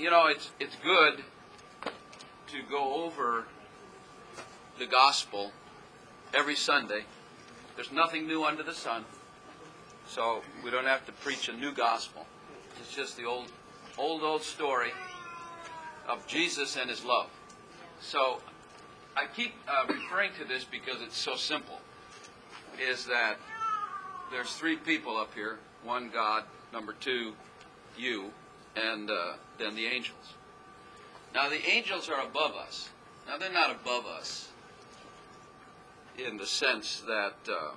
it's good to go over the gospel every Sunday. There's nothing new under the sun, so we don't have to preach a new gospel. It's just the old story of Jesus and His love. So I keep referring to this because it's so simple. Is that there's three people up here: one, God; number two, you; and then the angels. Now the angels are above us. Now they're not above us in the sense that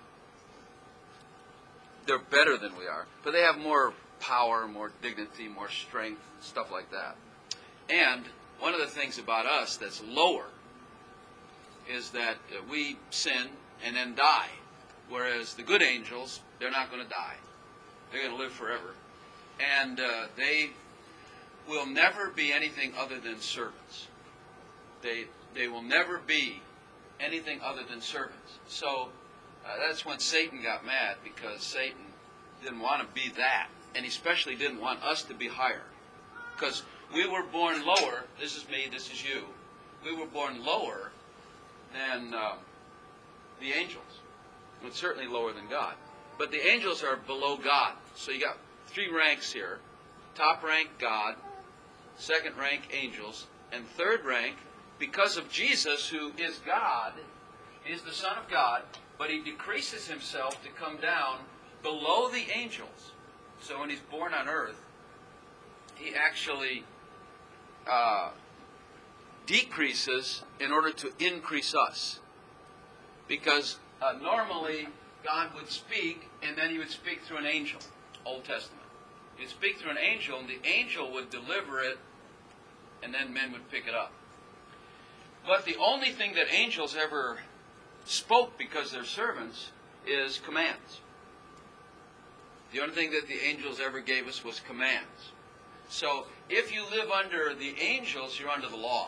they're better than we are, but they have more power, more dignity, more strength, stuff like that. And one of the things about us that's lower is that we sin and then die, whereas the good angels, they're not going to die. They're going to live forever. And they will never be anything other than servants. They will never be anything other than servants. So that's when Satan got mad, because Satan didn't want to be that, and he especially didn't want us to be higher. Because we were born lower. This is me, this is you. We were born lower than the angels, and certainly lower than God. But the angels are below God. So you got three ranks here. Top rank, God. Second rank, angels. And third rank, because of Jesus, who is God, is the Son of God, but He decreases Himself to come down below the angels. So when He's born on earth, He actually decreases in order to increase us. Because normally God would speak, and then He would speak through an angel. Old Testament. He'd speak through an angel, and the angel would deliver it, and then men would pick it up. But the only thing that angels ever spoke, because they're servants, is commands. The only thing that the angels ever gave us was commands. So if you live under the angels, you're under the law.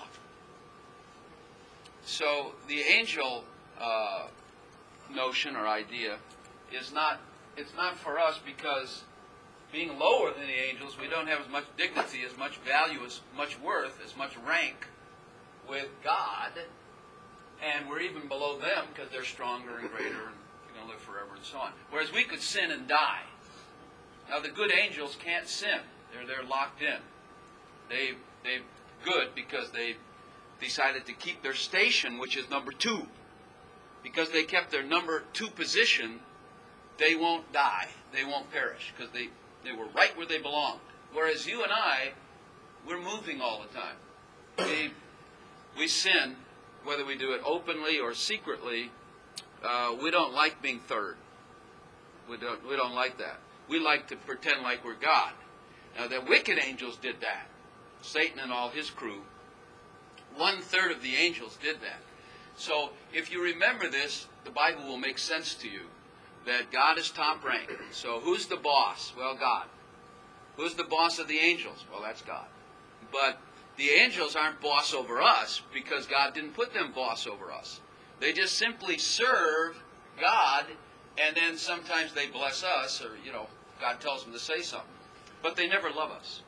So the angel notion or idea is not for us, because being lower than the angels, we don't have as much dignity, as much value, as much worth, as much rank with God, and we're even below them because they're stronger and greater, and they're going to live forever and so on. Whereas we could sin and die. Now the good angels can't sin. They're locked in. They're good because they decided to keep their station, which is number 2. Because they kept their number 2 position, they won't die. They won't perish, because they were right where they belonged. Whereas you and I, we're moving all the time. We sin, whether we do it openly or secretly. We don't like being third. We don't like that. We like to pretend like we're God. Now the wicked angels did that. Satan and all his crew. 1/3 of the angels did that. So if you remember this, the Bible will make sense to you. That God is top rank. So who's the boss? Well, God. Who's the boss of the angels? Well, that's God. But the angels aren't boss over us, because God didn't put them boss over us. They just simply serve God, and then sometimes they bless us, or, God tells them to say something. But they never love us.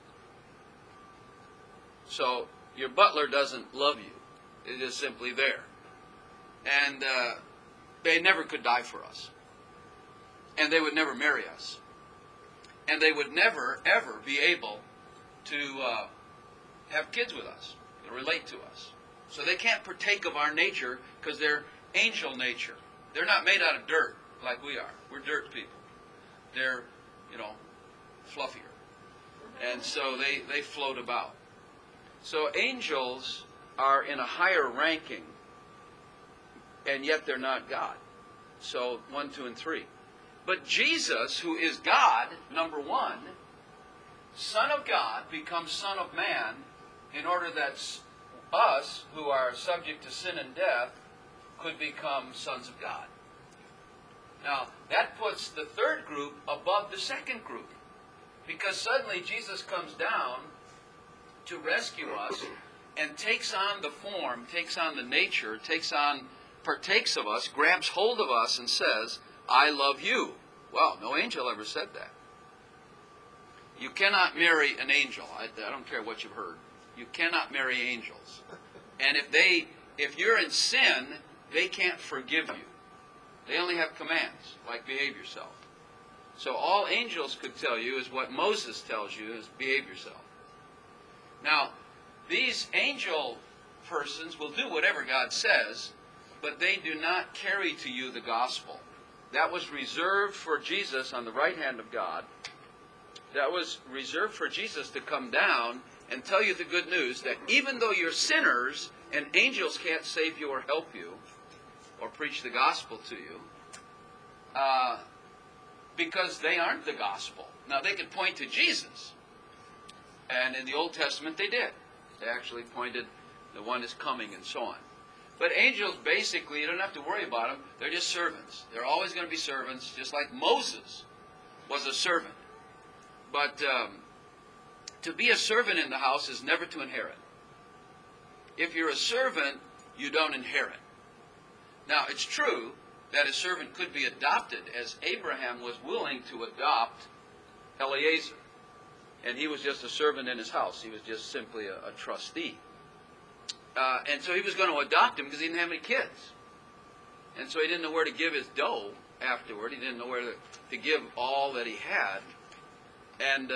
So your butler doesn't love you. It's just simply there. And they never could die for us. And they would never marry us. And they would never, ever be able to have kids with us, to relate to us. So they can't partake of our nature, because they're angel nature. They're not made out of dirt like we are. We're dirt people. They're, fluffier. And so they float about. So angels are in a higher ranking, and yet they're not God. So 1, 2, and 3. But Jesus, who is God, number 1, Son of God, becomes Son of Man, in order that us, who are subject to sin and death, could become sons of God. Now, that puts the third group above the second group, because suddenly Jesus comes down to rescue us and takes on the form, takes on the nature, partakes of us, grabs hold of us and says, I love you. Well, no angel ever said that. You cannot marry an angel. I don't care what you've heard. You cannot marry angels. And if you're in sin, they can't forgive you. They only have commands, like behave yourself. So all angels could tell you is what Moses tells you, is behave yourself. Now, these angel persons will do whatever God says, but they do not carry to you the gospel. That was reserved for Jesus on the right hand of God. That was reserved for Jesus to come down and tell you the good news that even though you're sinners and angels can't save you or help you or preach the gospel to you, because they aren't the gospel. Now, they could point to Jesus. And in the Old Testament, they did. They actually pointed, the one is coming and so on. But angels, basically, you don't have to worry about them. They're just servants. They're always going to be servants, just like Moses was a servant. But to be a servant in the house is never to inherit. If you're a servant, you don't inherit. Now, it's true that a servant could be adopted, as Abraham was willing to adopt Eliezer. And he was just a servant in his house. He was just simply a trustee. And so he was going to adopt him because he didn't have any kids. And so he didn't know where to give his dough afterward. He didn't know where to give all that he had. And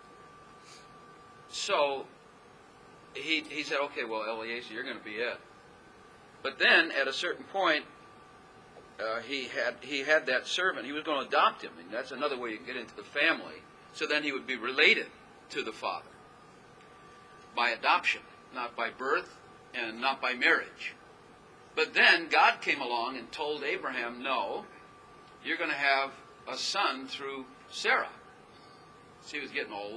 so he said, okay, well, Eliezer, you're going to be it. But then, at a certain point, he had that servant. He was going to adopt him. And that's another way you can get into the family. So then he would be related to the father by adoption, not by birth and not by marriage. But then God came along and told Abraham, no, you're going to have a son through Sarah. She was getting old.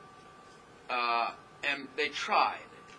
And they tried.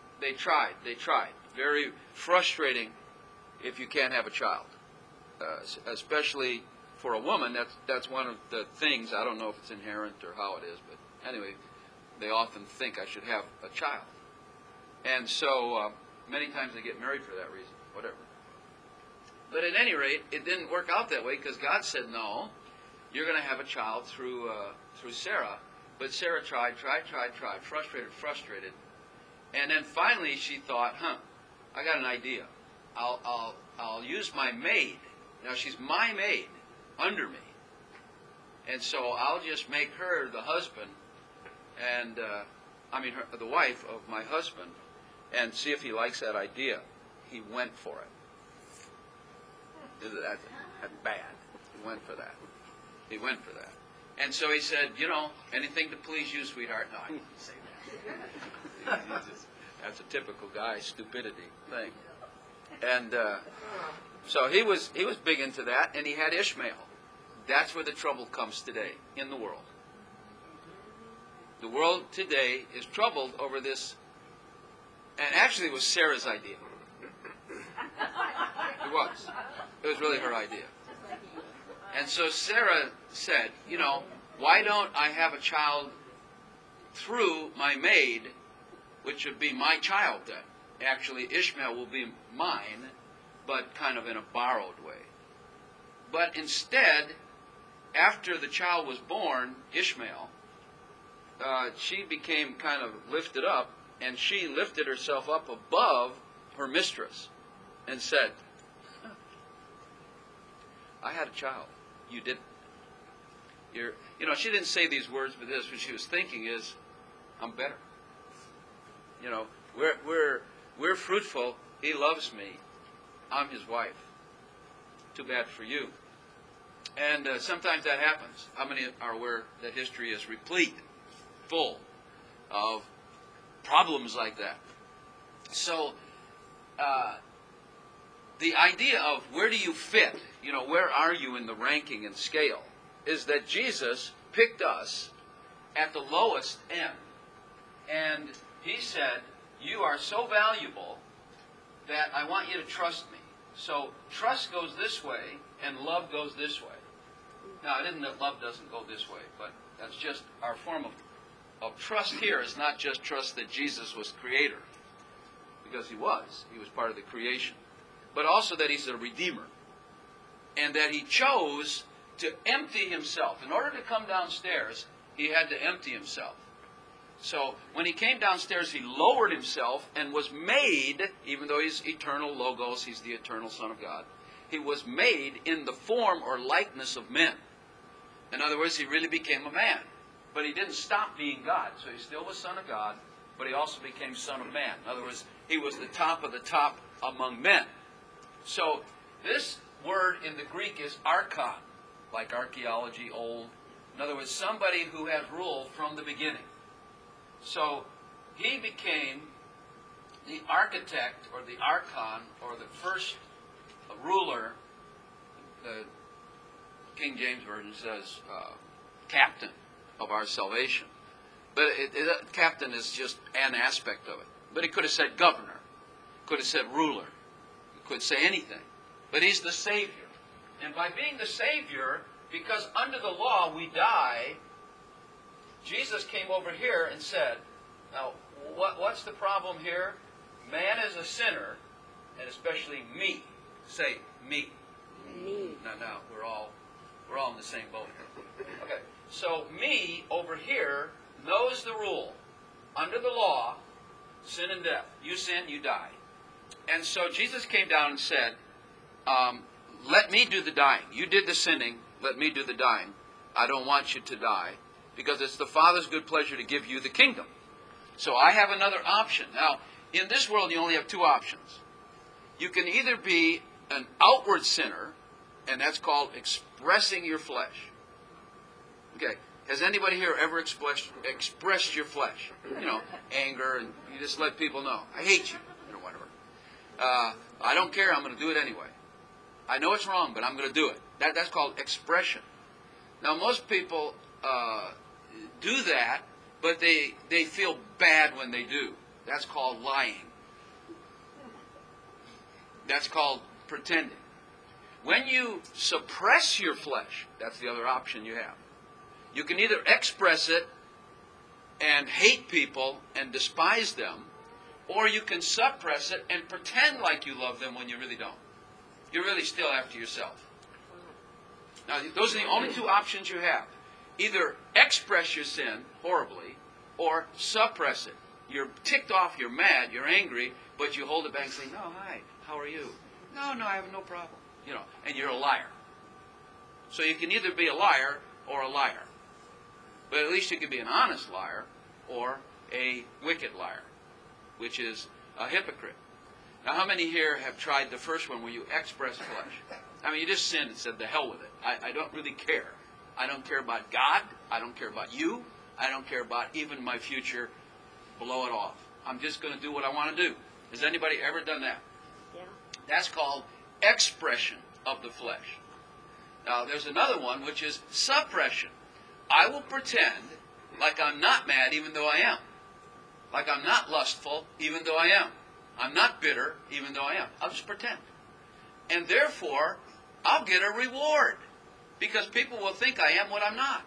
Very frustrating if you can't have a child. Especially for a woman, that's one of the things. I don't know if it's inherent or how it is, but anyway, they often think I should have a child. And so many times they get married for that reason, whatever. But at any rate, it didn't work out that way because God said, no, you're going to have a child through Sarah. But Sarah tried, frustrated. And then finally she thought, I got an idea. I'll use my maid. Now she's my maid under me. And so I'll just make her the husband and the wife of my husband, and see if he likes that idea. He went for it. That's bad. He went for that. And so he said, anything to please you, sweetheart. No, I didn't say that. That's a typical guy stupidity thing. And so he was big into that, and he had Ishmael. That's where the trouble comes today in the world. The world today is troubled over this, and actually it was Sarah's idea. It was. It was really her idea. And so Sarah said, why don't I have a child through my maid, which would be my child then? Actually, Ishmael will be mine, but kind of in a borrowed way. But instead, after the child was born, Ishmael, she became kind of lifted up, and she lifted herself up above her mistress and said, I had a child. You didn't. She didn't say these words, but this, what she was thinking is, I'm better. We're fruitful. He loves me. I'm his wife. Too bad for you. And sometimes that happens. How many are aware that history is replete, full of problems like that? So, the idea of where do you fit, where are you in the ranking and scale, is that Jesus picked us at the lowest end. And he said, you are so valuable that I want you to trust me. So trust goes this way and love goes this way. Now, I didn't that love doesn't go this way, but that's just our form of trust here is not just trust that Jesus was creator, because he was part of the creation, but also that he's a redeemer, and that he chose to empty himself. In order to come downstairs, he had to empty himself. So when he came downstairs, he lowered himself and was made, even though he's eternal Logos, he's the eternal Son of God, he was made in the form or likeness of men. In other words, he really became a man. But he didn't stop being God. So he still was Son of God, but he also became Son of Man. In other words, he was the top of the top among men. So this word in the Greek is archon, like archaeology, old. In other words, somebody who had rule from the beginning. So he became the architect or the archon or the first ruler. The King James Version says captain of our salvation. But captain is just an aspect of it. But he could have said governor, could have said ruler, could say anything. But he's the Savior. And by being the Savior, because under the law we die, Jesus came over here and said, now, what's the problem here? Man is a sinner, and especially me. Say, me. Me. Now, we're all in the same boat here. Okay, so me over here knows the rule. Under the law, sin and death. You sin, you die. And so Jesus came down and said, let me do the dying. You did the sinning, let me do the dying. I don't want you to die, because it's the Father's good pleasure to give you the kingdom. So I have another option. Now, in this world, you only have two options. You can either be an outward sinner, and that's called expressing your flesh. Okay, has anybody here ever expressed your flesh? You know, anger, and you just let people know, I hate you, or whatever. I don't care, I'm going to do it anyway. I know it's wrong, but I'm going to do it. That's called expression. Now, most people do that, but they feel bad when they do. That's called lying. That's called pretending. When you suppress your flesh, that's the other option you have. You can either express it and hate people and despise them, or you can suppress it and pretend like you love them when you really don't. You're really still after yourself. Now, those are the only two options you have. Either express your sin horribly, or suppress it. You're ticked off, you're mad, you're angry, but you hold it back and say, no, hi, how are you? No, I have no problem. You know, and you're a liar. So you can either be a liar or a liar. But at least you can be an honest liar or a wicked liar, which is a hypocrite. Now, how many here have tried the first one where you express flesh? I mean, you just sinned and said, the hell with it. I don't really care. I don't care about God. I don't care about you. I don't care about even my future. Blow it off. I'm just going to do what I want to do. Has anybody ever done that? Yeah. That's called expression of the flesh. Now, there's another one, which is suppression. I will pretend like I'm not mad even though I am. Like I'm not lustful even though I am. I'm not bitter even though I am. I'll just pretend. And therefore, I'll get a reward. Because people will think I am what I'm not.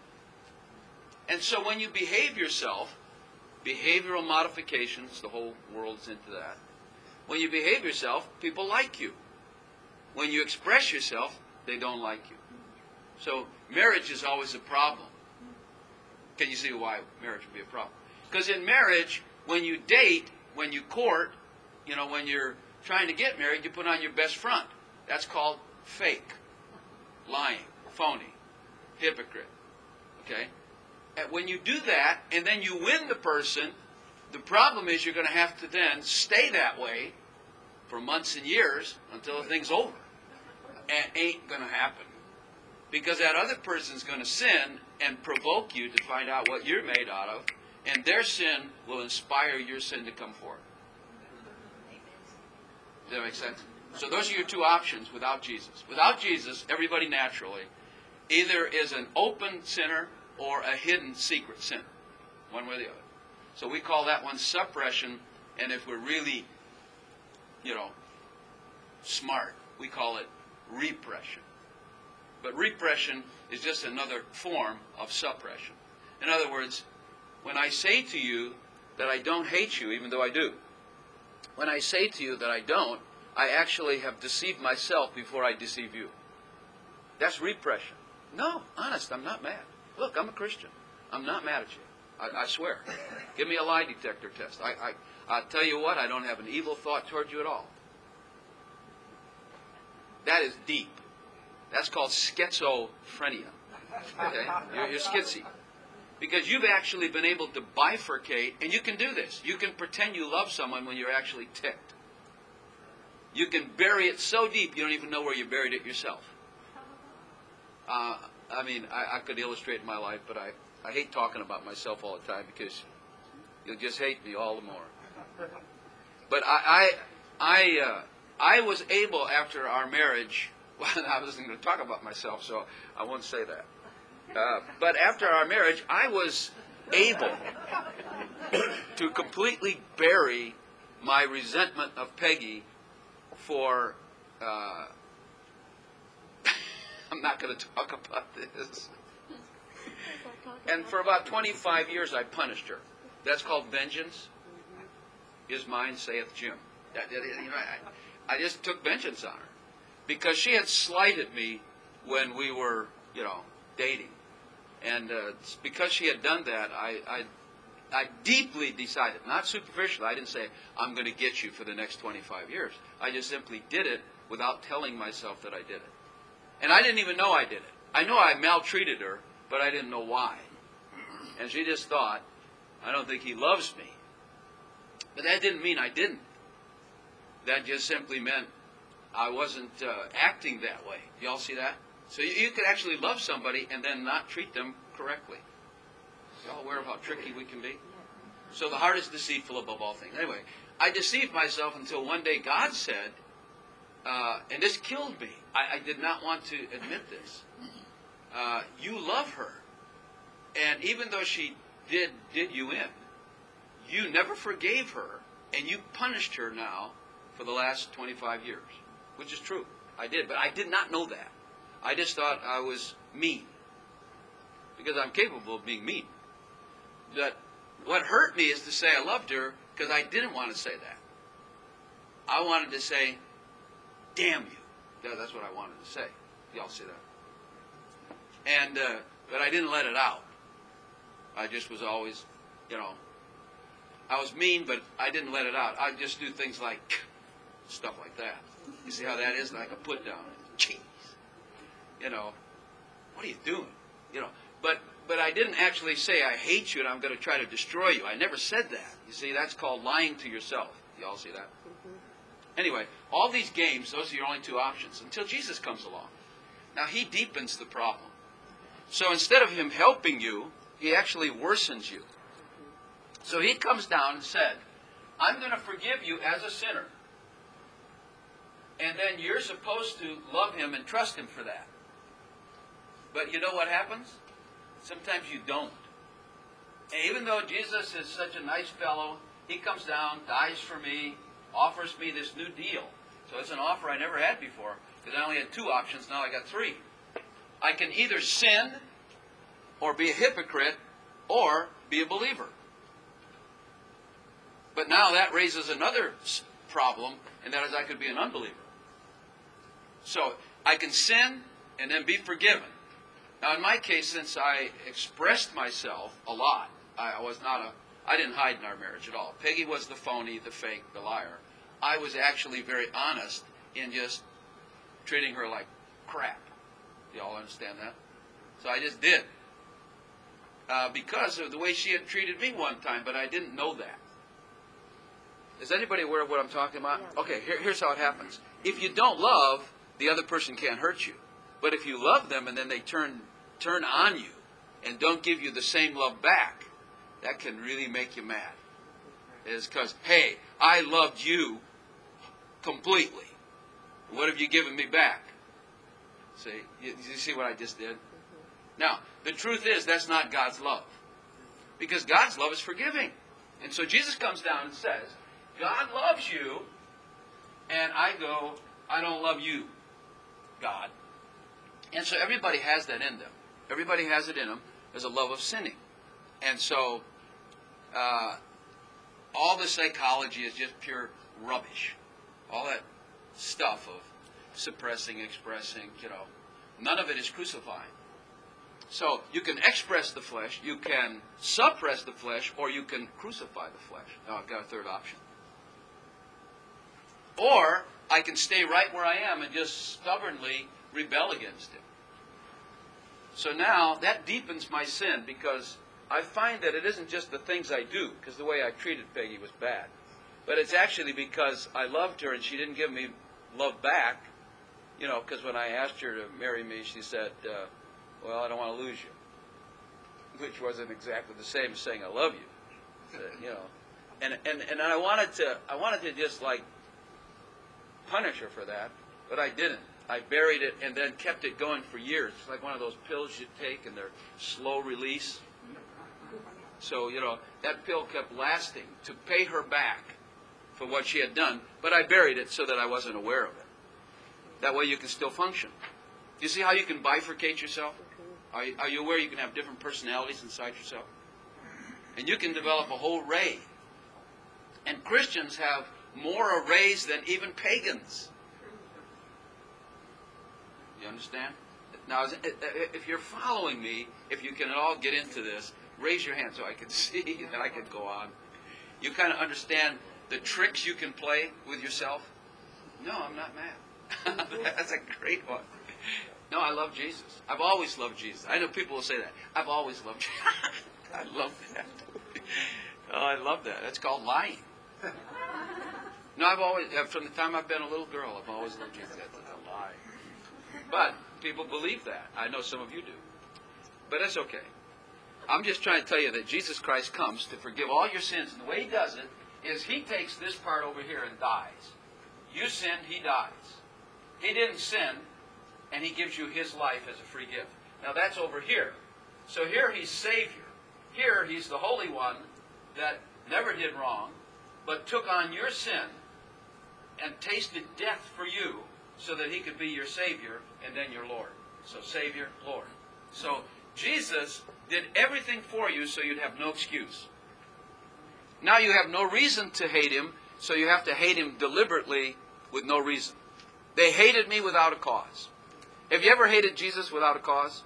And so when you behave yourself, behavioral modifications, the whole world's into that. When you behave yourself, people like you. When you express yourself, they don't like you. So marriage is always a problem. Can you see why marriage would be a problem? Because in marriage, when you date, when you court, when you're trying to get married, you put on your best front. That's called fake, lying, phony, hypocrite. Okay? And when you do that, and then you win the person, the problem is you're going to have to then stay that way for months and years until the thing's over. And it ain't going to happen. Because that other person's going to sin and provoke you to find out what you're made out of, and their sin will inspire your sin to come forth. Does that make sense? So those are your two options without Jesus. Without Jesus, everybody naturally either is an open sinner or a hidden secret sinner. One way or the other. So we call that one suppression, and if we're really, smart, we call it repression. But repression is just another form of suppression. In other words, when I say to you that I don't hate you, even though I do, when I say to you that I don't, I actually have deceived myself before I deceive you. That's repression. No, honest, I'm not mad. Look, I'm a Christian. I'm not mad at you. I swear. Give me a lie detector test. I'll tell you what, I don't have an evil thought toward you at all. That is deep. That's called schizophrenia. Okay? You're schizzy. Because you've actually been able to bifurcate, and you can do this. You can pretend you love someone when you're actually ticked. You can bury it so deep you don't even know where you buried it yourself. I could illustrate my life, but I hate talking about myself all the time because you'll just hate me all the more. But I was able, after our marriage, well, I wasn't going to talk about myself, so I won't say that. But after our marriage, I was able to completely bury my resentment of Peggy for, I'm not going to talk about this. And for about 25 years, I punished her. That's called vengeance. Is mine, saith Jim. I just took vengeance on her because she had slighted me when we were, dating. And because she had done that, I deeply decided, not superficially, I didn't say, I'm going to get you for the next 25 years. I just simply did it without telling myself that I did it. And I didn't even know I did it. I know I maltreated her, but I didn't know why. And she just thought, I don't think he loves me. But that didn't mean I didn't. That just simply meant I wasn't acting that way. Do y'all see that? So you could actually love somebody and then not treat them correctly. Y'all aware of how tricky we can be? So the heart is deceitful above all things. Anyway, I deceived myself until one day God said, and this killed me. I did not want to admit this. You love her. And even though she did you in, you never forgave her, and you punished her now for the last 25 years, which is true. I did, but I did not know that. I just thought I was mean, because I'm capable of being mean. But what hurt me is to say I loved her, because I didn't want to say that. I wanted to say, damn you. That's what I wanted to say. Y'all see that? And but I didn't let it out. I just was always, I was mean, but I didn't let it out. I'd just do things like stuff like that. You see how that is? Like a put down. Jeez. What are you doing? But I didn't actually say I hate you and I'm going to try to destroy you. I never said that. You see, that's called lying to yourself. You all see that? Anyway, all these games, those are your only two options until Jesus comes along. Now, he deepens the problem. So instead of him helping you, he actually worsens you. So he comes down and said, I'm going to forgive you as a sinner. And then you're supposed to love him and trust him for that. But you know what happens? Sometimes you don't. And even though Jesus is such a nice fellow, he comes down, dies for me, offers me this new deal. So it's an offer I never had before, because I only had two options, now I got three. I can either sin, or be a hypocrite, or be a believer. But now that raises another problem, and that is I could be an unbeliever. So I can sin and then be forgiven. Now in my case, since I expressed myself a lot, I didn't hide in our marriage at all. Peggy was the phony, the fake, the liar. I was actually very honest in just treating her like crap. Do y'all understand that? So I just did. Because of the way she had treated me one time, but I didn't know that. Is anybody aware of what I'm talking about? Okay, here's how it happens. If you don't love, the other person can't hurt you. But if you love them and then they turn on you and don't give you the same love back, that can really make you mad. It's because, hey, I loved you completely. What have you given me back? See, you see what I just did? Now, the truth is that's not God's love. Because God's love is forgiving. And so Jesus comes down and says, God loves you, and I go, I don't love you, God. And so everybody has that in them. Everybody has it in them. There's a love of sinning. And so all the psychology is just pure rubbish. All that stuff of suppressing, expressing, none of it is crucifying. So you can express the flesh, you can suppress the flesh, or you can crucify the flesh. Now I've got a third option. Or I can stay right where I am and just stubbornly rebel against him. So now that deepens my sin, because I find that it isn't just the things I do, because the way I treated Peggy was bad. But it's actually because I loved her and she didn't give me love back. You know, because when I asked her to marry me, she said, well, I don't want to lose you. Which wasn't exactly the same as saying I love you. You know. And I wanted to just like punish her for that, but I didn't. I buried it and then kept it going for years. It's like one of those pills you take and they're slow release. So, you know, that pill kept lasting to pay her back for what she had done, but I buried it so that I wasn't aware of it. That way you can still function. You see how you can bifurcate yourself? Are you aware you can have different personalities inside yourself? And you can develop a whole array. And Christians have more arrays than even pagans. You understand? Now, if you're following me, if you can all get into this, raise your hand so I can see, and then I can go on. You kind of understand the tricks you can play with yourself? No, I'm not mad. That's a great one. No, I love Jesus. I've always loved Jesus. I know people will say that. I've always loved Jesus. I love that. Oh, I love that. That's called lying. No, I've always, from the time I've been a little girl, I've always loved Jesus. That's a lie. But people believe that. I know some of you do. But that's okay. I'm just trying to tell you that Jesus Christ comes to forgive all your sins. And the way he does it is he takes this part over here and dies. You sinned, he dies. He didn't sin, and he gives you his life as a free gift. Now that's over here. So here he's Savior. Here he's the Holy One that never did wrong, but took on your sin and tasted death for you so that he could be your Savior and then your Lord. So Savior, Lord. So Jesus did everything for you so you'd have no excuse. Now you have no reason to hate him, so you have to hate him deliberately with no reason. They hated me without a cause. Have you ever hated Jesus without a cause?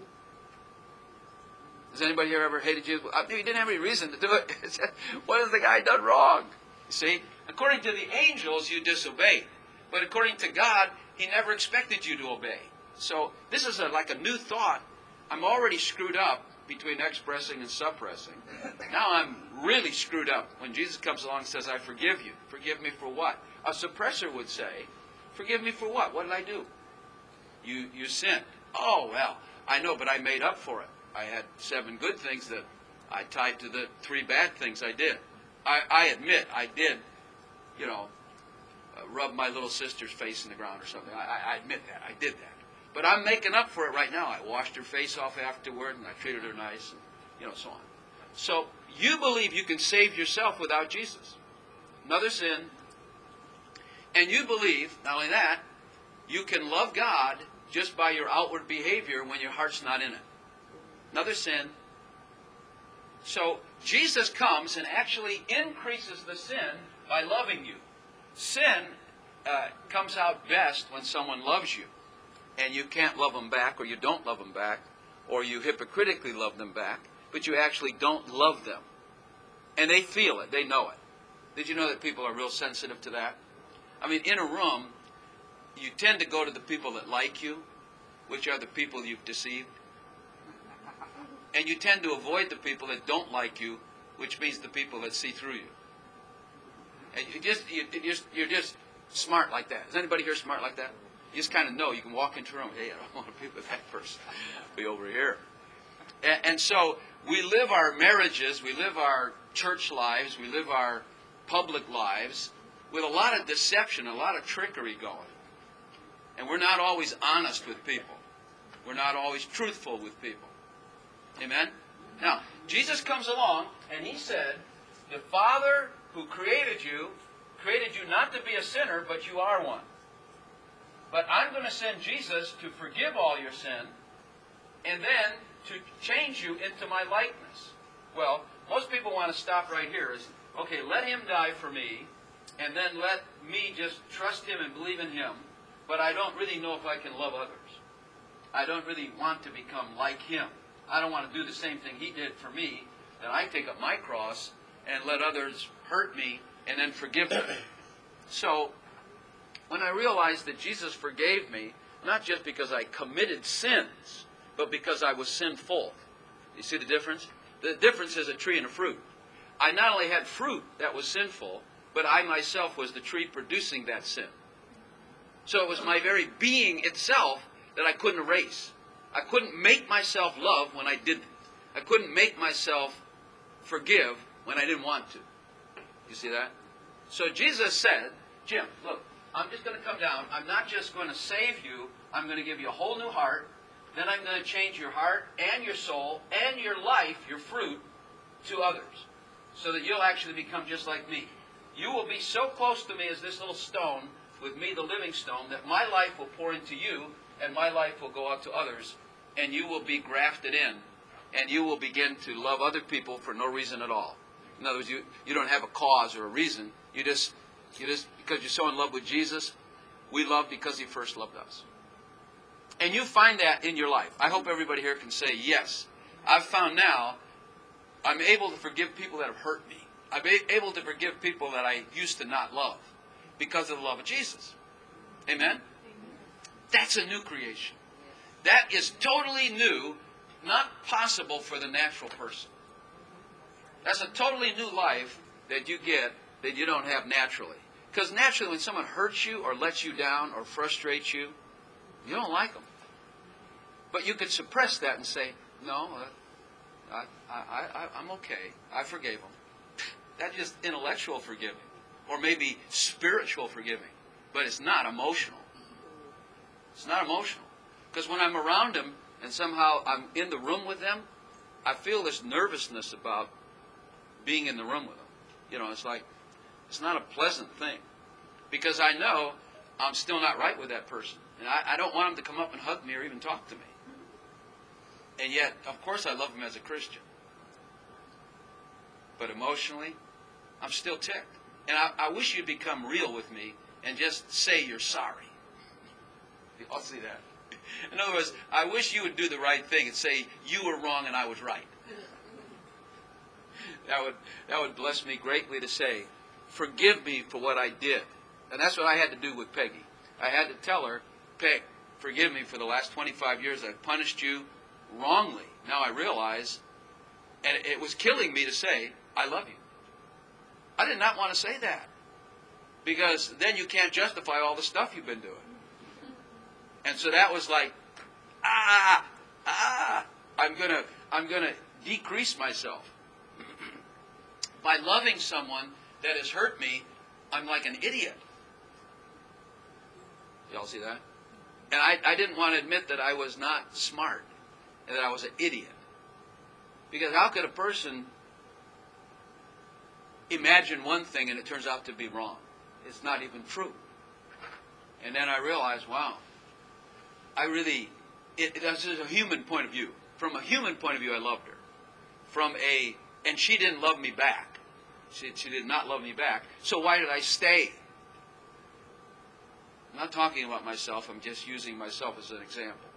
Has anybody here ever hated Jesus? He didn't have any reason to do it. What has the guy done wrong? You see, according to the angels, you disobeyed. But according to God, he never expected you to obey. So this is like a new thought. I'm already screwed up between expressing and suppressing. Now I'm really screwed up when Jesus comes along and says, I forgive you. Forgive me for what? A suppressor would say, forgive me for what? What did I do? You sinned. Oh, well, I know, but I made up for it. I had 7 good things that I tied to the 3 bad things I did. I admit I did, rub my little sister's face in the ground or something. I admit that. I did that. But I'm making up for it right now. I washed her face off afterward, and I treated her nice, and so on. So you believe you can save yourself without Jesus. Another sin. And you believe, not only that, you can love God just by your outward behavior when your heart's not in it. Another sin. So Jesus comes and actually increases the sin by loving you. Sin comes out best when someone loves you, and you can't love them back, or you don't love them back, or you hypocritically love them back, but you actually don't love them. And they feel it. They know it. Did you know that people are real sensitive to that? I mean, in a room, you tend to go to the people that like you, which are the people you've deceived. And you tend to avoid the people that don't like you, which means the people that see through you. And you're just smart like that. Is anybody here smart like that? You just kind of know. You can walk into a room. Hey, I don't want to be with that person. Be over here. And so we live our marriages, we live our church lives, we live our public lives with a lot of deception, a lot of trickery going. And we're not always honest with people. We're not always truthful with people. Amen? Now, Jesus comes along and he said, the Father who created you not to be a sinner, but you are one. But I'm going to send Jesus to forgive all your sin and then to change you into my likeness. Well, most people want to stop right here. Is, okay, let him die for me, and then let me just trust him and believe in him, but I don't really know if I can love others. I don't really want to become like him. I don't want to do the same thing he did for me, that I take up my cross and let others hurt me and then forgive them. So, when I realized that Jesus forgave me, not just because I committed sins, but because I was sinful. You see the difference? The difference is a tree and a fruit. I not only had fruit that was sinful, but I myself was the tree producing that sin. So it was my very being itself that I couldn't erase. I couldn't make myself love when I didn't. I couldn't make myself forgive when I didn't want to. You see that? So Jesus said, Jim, look, I'm just going to come down. I'm not just going to save you. I'm going to give you a whole new heart. Then I'm going to change your heart and your soul and your life, your fruit, to others. So that you'll actually become just like me. You will be so close to me as this little stone, with me the living stone, that my life will pour into you and my life will go out to others. And you will be grafted in. And you will begin to love other people for no reason at all. In other words, you don't have a cause or a reason. You just, because you're so in love with Jesus, we love because He first loved us. And you find that in your life. I hope everybody here can say, yes, I've found now I'm able to forgive people that have hurt me. I'm able to forgive people that I used to not love because of the love of Jesus. Amen? That's a new creation. That is totally new, not possible for the natural person. That's a totally new life that you get that you don't have naturally. Because naturally when someone hurts you or lets you down or frustrates you, you don't like them. But you could suppress that and say, no, I'm okay. I forgave them. That's just intellectual forgiving. Or maybe spiritual forgiving. But it's not emotional. It's not emotional. Because when I'm around them and somehow I'm in the room with them, I feel this nervousness about being in the room with them. You know, it's like, it's not a pleasant thing. Because I know I'm still not right with that person. And I don't want them to come up and hug me or even talk to me. And yet, of course, I love them as a Christian. But emotionally, I'm still ticked. And I wish you'd become real with me and just say you're sorry. I'll see that. In other words, I wish you would do the right thing and say you were wrong and I was right. That would bless me greatly to say, forgive me for what I did. And that's what I had to do with Peggy. I had to tell her, Peg, forgive me for the last 25 years I've punished you wrongly. Now I realize, and it was killing me to say, I love you. I did not want to say that. Because then you can't justify all the stuff you've been doing. And so that was like, I'm gonna decrease myself. By loving someone that has hurt me, I'm like an idiot. Y'all see that? And I didn't want to admit that I was not smart and that I was an idiot. Because how could a person imagine one thing and it turns out to be wrong? It's not even true. And then I realized, wow, this is a human point of view. From a human point of view, I loved her. And she didn't love me back. She did not love me back. So why did I stay? I'm not talking about myself. I'm just using myself as an example.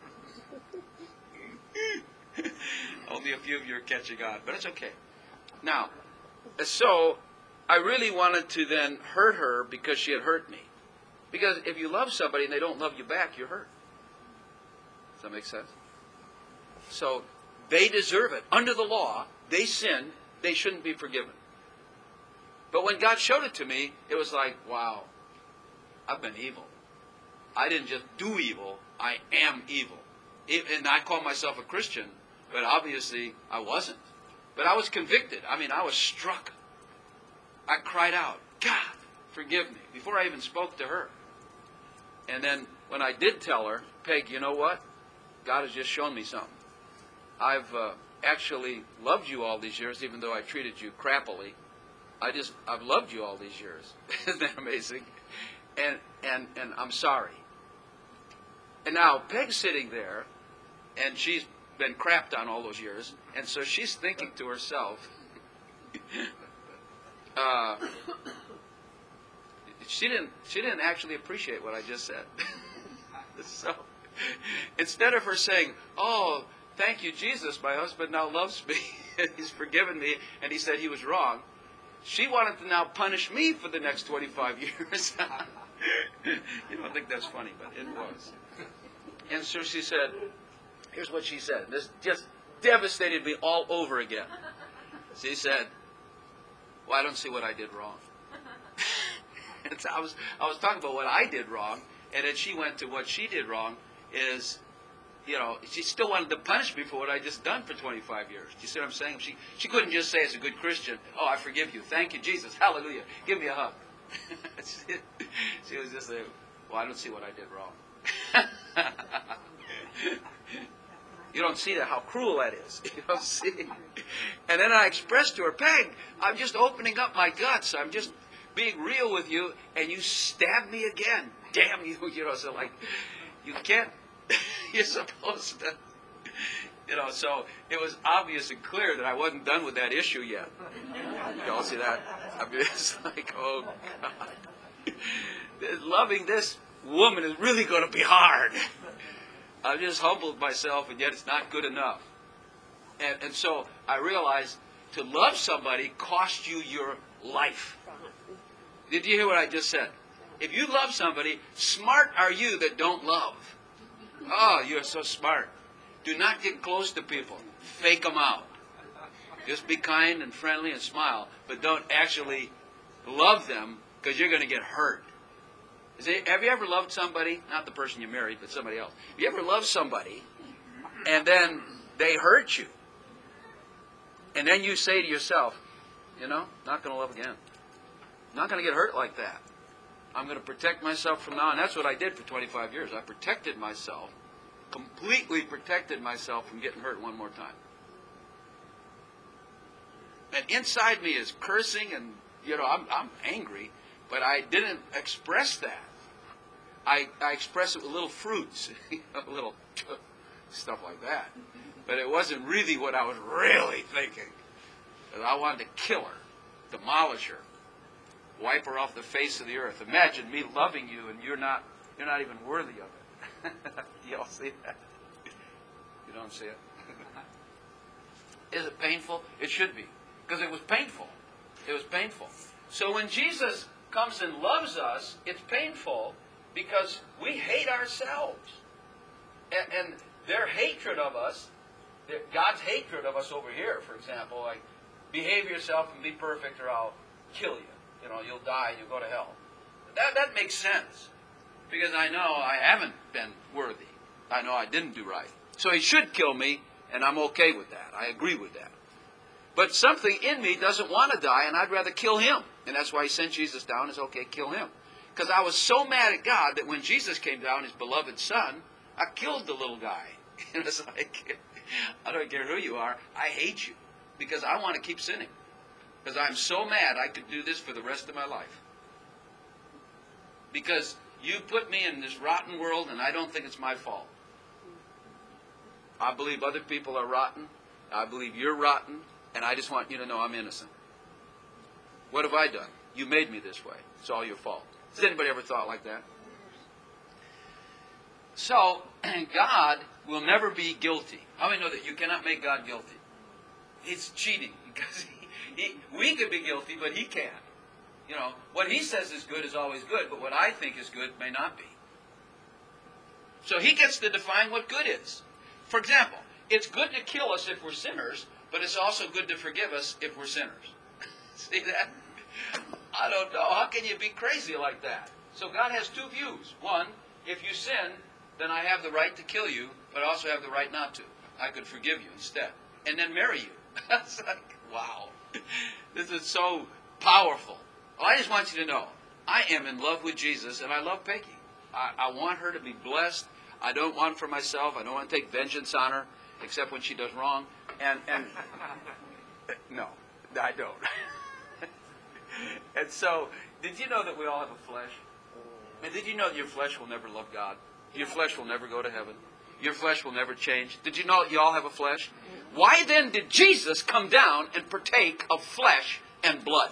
Only a few of you are catching on, but it's okay. Now, so I really wanted to then hurt her because she had hurt me. Because if you love somebody and they don't love you back, you're hurt. Does that make sense? So they deserve it. Under the law, they sinned. They shouldn't be forgiven. But when God showed it to me, it was like, wow, I've been evil. I didn't just do evil. I am evil. And I call myself a Christian, but obviously I wasn't. But I was convicted. I mean, I was struck. I cried out, God, forgive me, before I even spoke to her. And then when I did tell her, Peg, you know what? God has just shown me something. I've actually loved you all these years, even though I treated you crappily. I've loved you all these years. Isn't that amazing? And I'm sorry. And now Peg's sitting there, and she's been crapped on all those years, and so she's thinking to herself, she didn't actually appreciate what I just said. So instead of her saying, "Oh, thank you, Jesus, my husband now loves me, and he's forgiven me, and he said he was wrong," she wanted to now punish me for the next 25 years. You don't think that's funny, but it was. And so she said, here's what she said. This just devastated me all over again. She said, "Well, I don't see what I did wrong." And so I was talking about what I did wrong, and then she went to what she did wrong is, she still wanted to punish me for what I just done for 25 years. Do you see what I'm saying? She couldn't just say as a good Christian, "Oh, I forgive you. Thank you, Jesus. Hallelujah. Give me a hug." She was just saying, "Well, I don't see what I did wrong." You don't see that, how cruel that is. You don't see. And then I expressed to her, "Peg, I'm just opening up my guts. I'm just being real with you, and you stab me again. Damn you." So like, you can't, you're supposed to, so it was obvious and clear that I wasn't done with that issue yet. You all see that? I mean, it's like, oh God. Loving this woman is really going to be hard. I've just humbled myself, and yet it's not good enough. And so I realized to love somebody costs you your life. Did you hear what I just said? If you love somebody, smart are you that don't love. Oh, you're so smart. Do not get close to people. Fake them out. Just be kind and friendly and smile, but don't actually love them because you're going to get hurt. Have you ever loved somebody, not the person you married, but somebody else? Have you ever loved somebody and then they hurt you? And then you say to yourself, not going to love again. Not going to get hurt like that. I'm going to protect myself from now. And that's what I did for 25 years. I protected myself, completely protected myself from getting hurt one more time. And inside me is cursing and, I'm angry, but I didn't express that. I expressed it with little fruits, little stuff like that. But it wasn't really what I was really thinking. I wanted to kill her, demolish her, wipe her off the face of the earth. Imagine me loving you and you're not even worthy of it. You all see that? You don't see it? Is it painful? It should be. Because it was painful. It was painful. So when Jesus comes and loves us, it's painful because we hate ourselves. And their hatred of us, God's hatred of us over here, for example, like, behave yourself and be perfect or I'll kill you. You'll die and you'll go to hell. That makes sense. Because I know I haven't been worthy. I know I didn't do right. So he should kill me, and I'm okay with that. I agree with that. But something in me doesn't want to die, and I'd rather kill him. And that's why he sent Jesus down. It's okay, kill him. Because I was so mad at God that when Jesus came down, his beloved son, I killed the little guy. And it's like, I don't care who you are, I hate you. Because I want to keep sinning. Because I'm so mad I could do this for the rest of my life. Because you put me in this rotten world, and I don't think it's my fault. I believe other people are rotten. I believe you're rotten. And I just want you to know I'm innocent. What have I done? You made me this way. It's all your fault. Has anybody ever thought like that? So, God will never be guilty. How many know that you cannot make God guilty? It's cheating. Because we could be guilty, but he can't. What he says is good is always good, but what I think is good may not be. So he gets to define what good is. For example, it's good to kill us if we're sinners, but it's also good to forgive us if we're sinners. See that? I don't know. How can you be crazy like that? So God has two views. One, if you sin, then I have the right to kill you, but I also have the right not to. I could forgive you instead. And then marry you. It's like, wow. This is so powerful. Well, I just want you to know, I am in love with Jesus, and I love Peggy. I want her to be blessed. I don't want for myself. I don't want to take vengeance on her, except when she does wrong. And no, I don't. And so, did you know that we all have a flesh? And did you know that your flesh will never love God? Your flesh will never go to heaven. Your flesh will never change. Did you know that you all have a flesh? Why then did Jesus come down and partake of flesh and blood?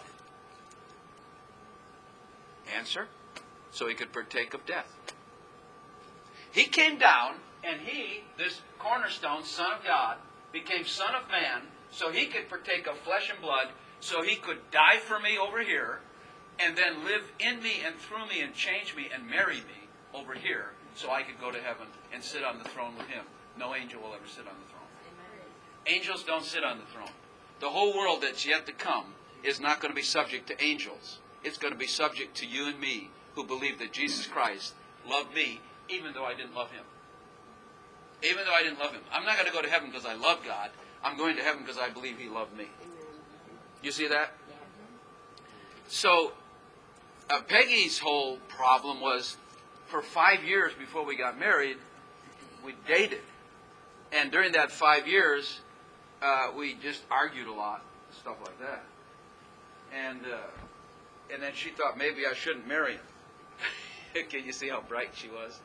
Answer, so he could partake of death. He came down, and he, this cornerstone, Son of God, became Son of Man, so he could partake of flesh and blood, so he could die for me over here, and then live in me and through me and change me and marry me over here, so I could go to heaven and sit on the throne with him. No angel will ever sit on the throne. Angels don't sit on the throne. The whole world that's yet to come is not going to be subject to angels. It's going to be subject to you and me, who believe that Jesus Christ loved me, even though I didn't love him. Even though I didn't love him. I'm not going to go to heaven because I love God. I'm going to heaven because I believe he loved me. You see that? So, Peggy's whole problem was, for 5 years before we got married, we dated. And during that 5 years, we just argued a lot, stuff like that. And then she thought maybe I shouldn't marry him. Can you see how bright she was?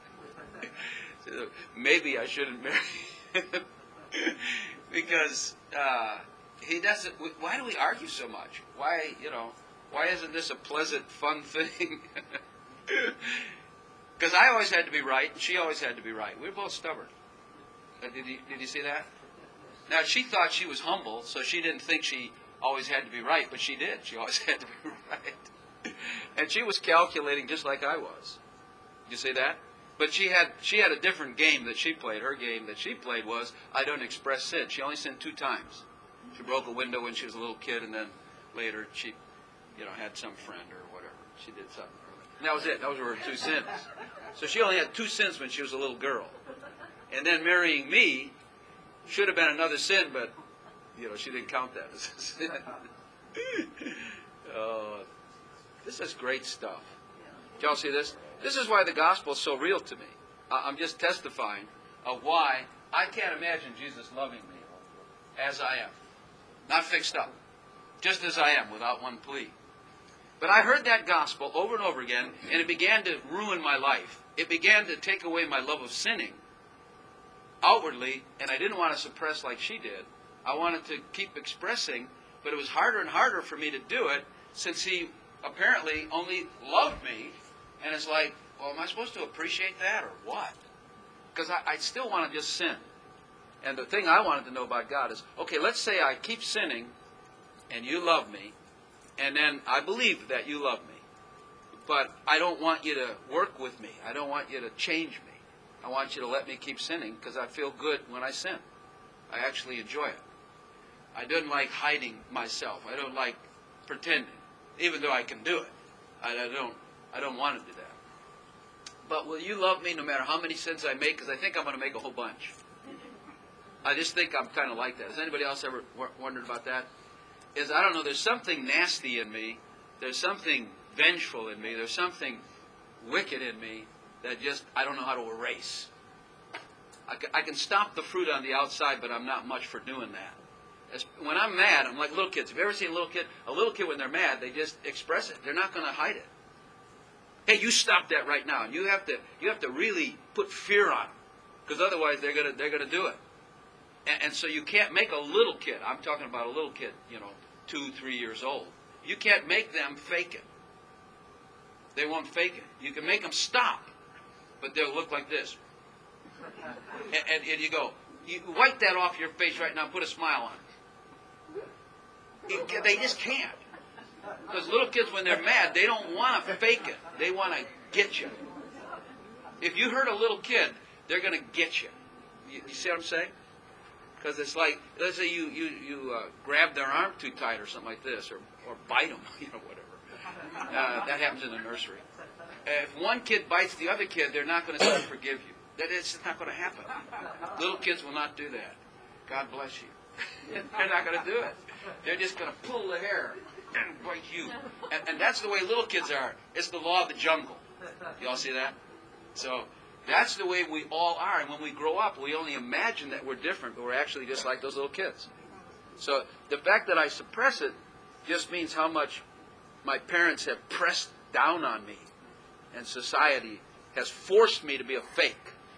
Maybe I shouldn't marry him. Because he doesn't. Why do we argue so much? Why isn't this a pleasant, fun thing? Because I always had to be right, and she always had to be right. We were both stubborn. Did you see that? Now, she thought she was humble, so she didn't think she always had to be right, but she did. She always had to be right. And she was calculating just like I was. You see that? But she had a different game that she played. Her game that she played was, I don't express sin. She only sinned 2 times. She broke a window when she was a little kid, and then later she, had some friend or whatever. She did something. And that was it. Those were her 2 sins. So she only had 2 sins when she was a little girl. And then marrying me should have been another sin, but, she didn't count that as a sin. This is great stuff. Did y'all see this? This is why the gospel is so real to me. I'm just testifying of why I can't imagine Jesus loving me as I am. Not fixed up. Just as I am, without one plea. But I heard that gospel over and over again, and it began to ruin my life. It began to take away my love of sinning outwardly, and I didn't want to suppress like she did. I wanted to keep expressing, but it was harder and harder for me to do it, since he apparently only loved me. And it's like, well, am I supposed to appreciate that or what? Because I still want to just sin. And the thing I wanted to know about God is, okay, let's say I keep sinning, and you love me, and then I believe that you love me. But I don't want you to work with me. I don't want you to change me. I want you to let me keep sinning because I feel good when I sin. I actually enjoy it. I don't like hiding myself. I don't like pretending, even though I can do it. I don't want to do that. But will you love me no matter how many sins I make? Because I think I'm going to make a whole bunch. I just think I'm kind of like that. Has anybody else ever wondered about that? I don't know, there's something nasty in me. There's something vengeful in me. There's something wicked in me that I don't know how to erase. I can stop the fruit on the outside, but I'm not much for doing that. When I'm mad, I'm like little kids. Have you ever seen a little kid? A little kid, when they're mad, they just express it. They're not going to hide it. Hey, you stop that right now. And you have to really put fear on them, because otherwise they're going to do it. And so you can't make a little kid. I'm talking about a little kid, 2, 3 years old. You can't make them fake it. They won't fake it. You can make them stop, but they'll look like this. And you go, you wipe that off your face right now and put a smile on it. They just can't. Because little kids, when they're mad, they don't want to fake it. They want to get you. If you hurt a little kid, they're going to get you. You see what I'm saying? Because it's like, let's say you grab their arm too tight or something like this, or bite them, whatever. That happens in the nursery. If one kid bites the other kid, they're not going to say forgive you. It's not going to happen. Little kids will not do that. God bless you. They're not going to do it. They're just going to pull the hair and bite you. And that's the way little kids are. It's the law of the jungle. You all see that? So that's the way we all are. And when we grow up, we only imagine that we're different, but we're actually just like those little kids. So the fact that I suppress it just means how much my parents have pressed down on me, and society has forced me to be a fake.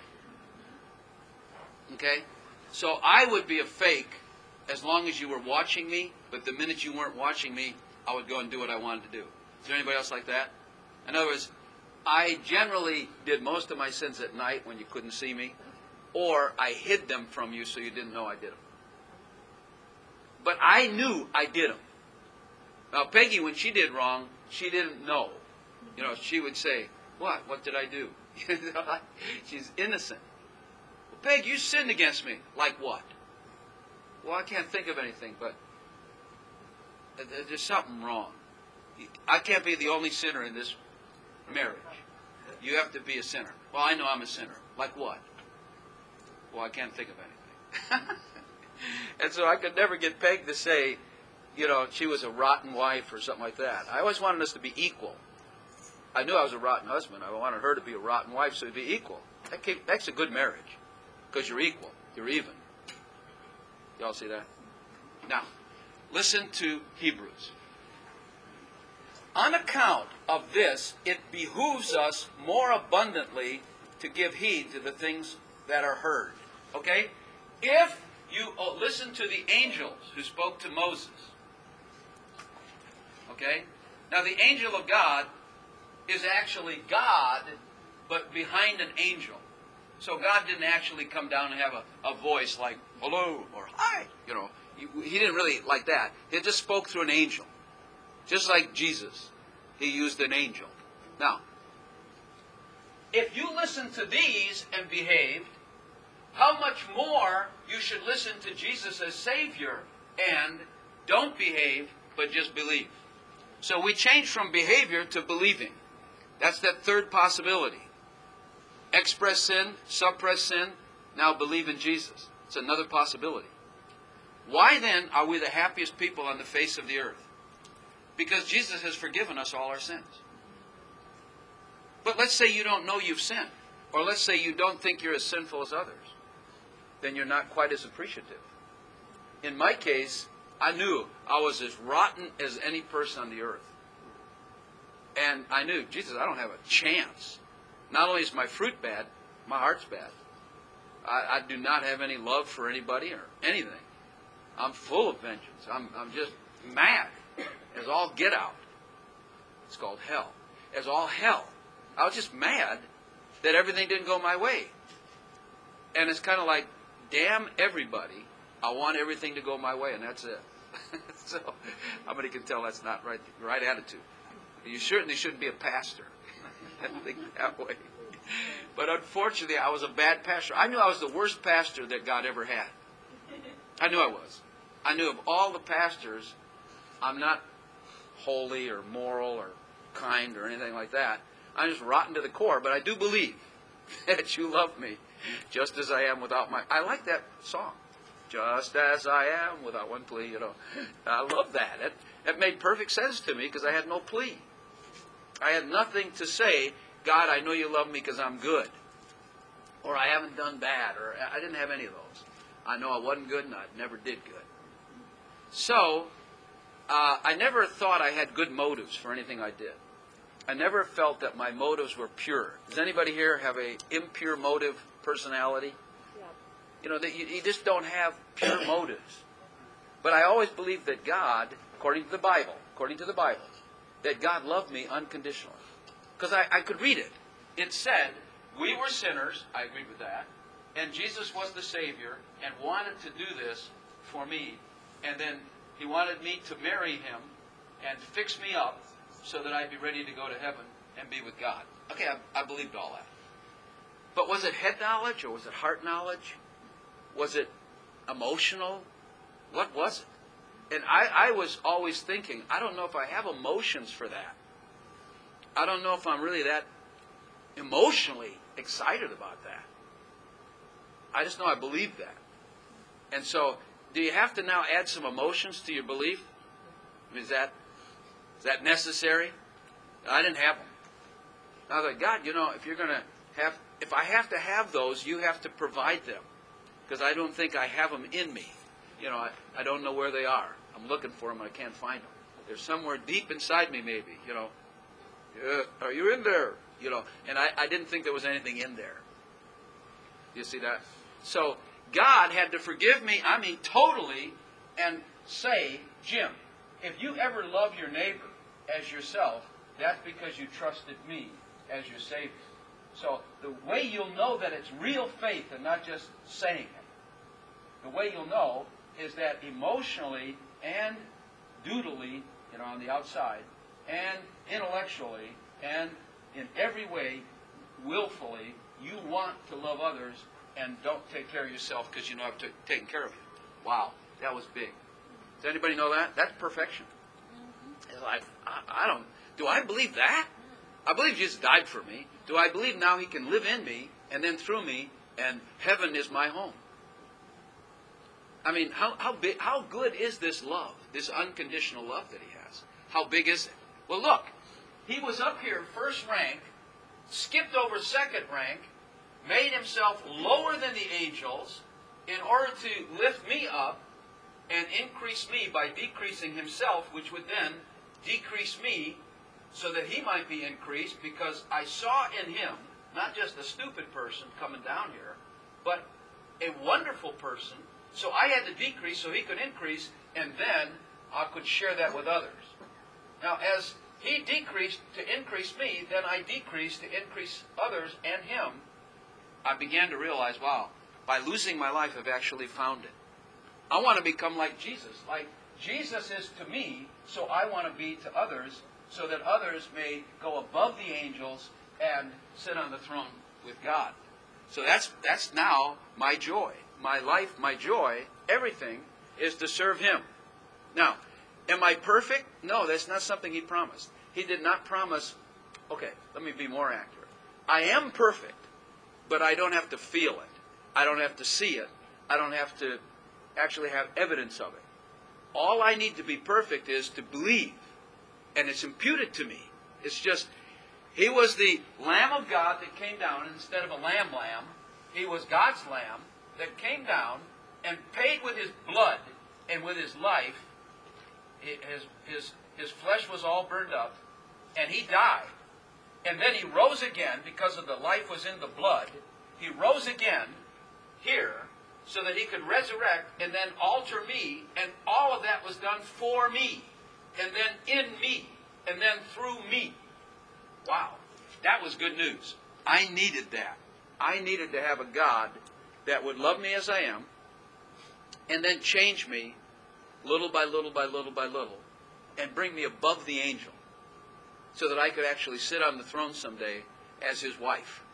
Okay? So I would be a fake as long as you were watching me, but the minute you weren't watching me, I would go and do what I wanted to do. Is there anybody else like that? In other words, I generally did most of my sins at night when you couldn't see me, or I hid them from you so you didn't know I did them. But I knew I did them. Now, Peggy, when she did wrong, she didn't know. You know, she would say, "What? What did I do?" She's innocent. Well, Peg, you sinned against me. Like what? Well, I can't think of anything, but there's something wrong. I can't be the only sinner in this marriage. You have to be a sinner. Well, I know I'm a sinner. Like what? Well, I can't think of anything. And so I could never get Peg to say, you know, she was a rotten wife or something like that. I always wanted us to be equal. I knew I was a rotten husband. I wanted her to be a rotten wife, so we'd be equal. That's a good marriage, because you're equal. You're even. Y'all see that? Now, listen to Hebrews. On account of this, it behooves us more abundantly to give heed to the things that are heard. Okay? If you listen to the angels who spoke to Moses. Okay? Now, the angel of God is actually God, but behind an angel. So God didn't actually come down and have a voice like, hello, or hi. You know, he didn't really like that. He just spoke through an angel. Just like Jesus, he used an angel. Now, if you listen to these and behaved, how much more you should listen to Jesus as Savior and don't behave, but just believe. So we change from behavior to believing. That's that third possibility. Express sin, suppress sin, now believe in Jesus. It's another possibility. Why then are we the happiest people on the face of the earth? Because Jesus has forgiven us all our sins. But let's say you don't know you've sinned. Or let's say you don't think you're as sinful as others. Then you're not quite as appreciative. In my case, I knew I was as rotten as any person on the earth. And I knew, Jesus, I don't have a chance. Not only is my fruit bad, my heart's bad. I do not have any love for anybody or anything. I'm full of vengeance. I'm just mad as all get out. It's called hell. As all hell. I was just mad that everything didn't go my way. And it's kind of like, damn everybody, I want everything to go my way, and that's it. So, how many can tell that's not the right attitude? You certainly shouldn't be a pastor. I think that way. But unfortunately, I was a bad pastor. I knew I was the worst pastor that God ever had. I knew I was. I knew of all the pastors, I'm not holy or moral or kind or anything like that. I'm just rotten to the core, but I do believe that you love me just as I am without my... I like that song. Just as I am without one plea, you know. I love that. It made perfect sense to me because I had no plea. I had nothing to say, God, I know you love me because I'm good. Or I haven't done bad. Or I didn't have any of those. I know I wasn't good and I never did good. So, I never thought I had good motives for anything I did. I never felt that my motives were pure. Does anybody here have a impure motive personality? Yeah. You know, that you just don't have pure motives. But I always believed that God, according to the Bible, that God loved me unconditionally. Because I could read it. It said, we were sinners, I agreed with that, and Jesus was the Savior and wanted to do this for me. And then He wanted me to marry Him and fix me up so that I'd be ready to go to heaven and be with God. Okay, I believed all that. But was it head knowledge or was it heart knowledge? Was it emotional? What was it? And I was always thinking, I don't know if I have emotions for that. I don't know if I'm really that emotionally excited about that. I just know I believe that. And so, do you have to now add some emotions to your belief? I mean, is that necessary? I didn't have them. I was like, God, you know, if I have to have those, you have to provide them. Because I don't think I have them in me. You know, I don't know where they are. I'm looking for them and I can't find them. They're somewhere deep inside me maybe, you know. Are you in there? You know, and I didn't think there was anything in there. You see that? So God had to forgive me, I mean totally, and say, Jim, if you ever love your neighbor as yourself, that's because you trusted me as your Savior. So the way you'll know that it's real faith and not just saying it, the way you'll know is that emotionally and dutifully, on the outside, and intellectually, and in every way, willfully, you want to love others and don't take care of yourself because you know I've taken care of you. Wow, that was big. Does anybody know that? That's perfection. I don't. Do I believe that? I believe Jesus died for me. Do I believe now He can live in me and then through me, and heaven is my home? I mean, how big, how good is this love, this unconditional love that He has? How big is it? Well, look, He was up here first rank, skipped over second rank, made Himself lower than the angels in order to lift me up and increase me by decreasing Himself, which would then decrease me so that He might be increased, because I saw in Him not just a stupid person coming down here, but a wonderful person. So I had to decrease so He could increase, and then I could share that with others. Now, as He decreased to increase me, then I decreased to increase others and Him. I began to realize, wow, by losing my life, I've actually found it. I want to become like Jesus. Like Jesus is to me, so I want to be to others, so that others may go above the angels and sit on the throne with God. So that's now my joy. My life, my joy, everything is to serve Him. Now, am I perfect? No, that's not something He promised. He did not promise, okay, let me be more accurate. I am perfect, but I don't have to feel it. I don't have to see it. I don't have to actually have evidence of it. All I need to be perfect is to believe, and it's imputed to me. It's just, He was the Lamb of God that came down, and instead of a lamb, He was God's Lamb that came down and paid with His blood and with His life. His flesh was all burned up, and He died. And then He rose again because of the life was in the blood. He rose again here so that He could resurrect and then alter me, and all of that was done for me, and then in me, and then through me. Wow, that was good news. I needed that. I needed to have a God that would love me as I am, and then change me little by little by little by little, and bring me above the angel, so that I could actually sit on the throne someday as His wife.